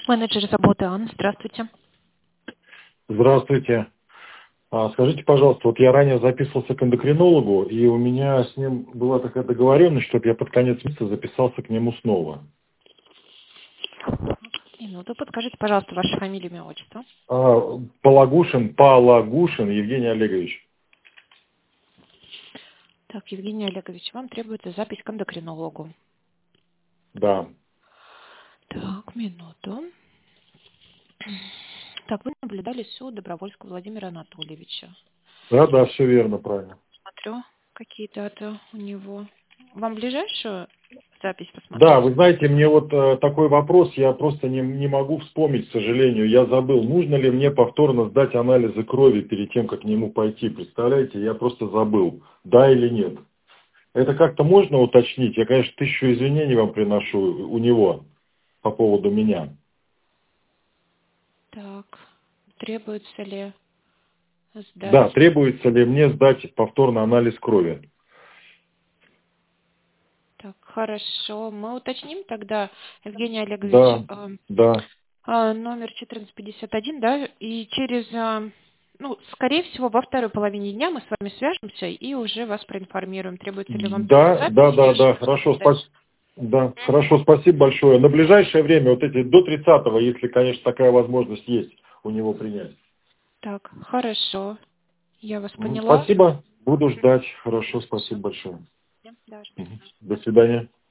Менеджер заботы Анна, здравствуйте. Здравствуйте. Скажите, пожалуйста, вот я ранее записывался к эндокринологу, и у меня с ним была такая договоренность, чтобы я под конец месяца записался к нему снова. Минуту, подскажите, пожалуйста, ваша фамилия, имя, отчество. Палагушин Евгений Олегович. Так, Евгений Олегович, вам требуется запись к эндокринологу. Да. Так, минуту. Так, вы наблюдались у Добровольского Владимира Анатольевича. Да, все верно, правильно. Смотрю, какие даты у него. Вам ближайшую запись Да, посмотреть? вы знаете, мне вот такой вопрос, я просто не могу вспомнить, к сожалению, я забыл, нужно ли мне повторно сдать анализы крови перед тем, как к нему пойти, представляете, я просто забыл, да или нет. Это как-то можно уточнить? Я, конечно, 1000 извинений вам приношу у него по поводу меня. Так, требуется ли сдать? Да, требуется ли мне сдать повторно анализ крови? Так, хорошо. Мы уточним тогда, Евгений Олегович, Да. номер 1451, да, и через, скорее всего, во второй половине дня мы с вами свяжемся и уже вас проинформируем, требуется ли вам только запись или еще Хорошо, что-то дальше. хорошо, спасибо большое. На ближайшее время, вот эти до 30-го, если, конечно, такая возможность есть у него принять. Так, хорошо. Я вас поняла. Спасибо, буду Мгм. ждать. Хорошо, Хорошо. спасибо большое. Да, жду. До свидания.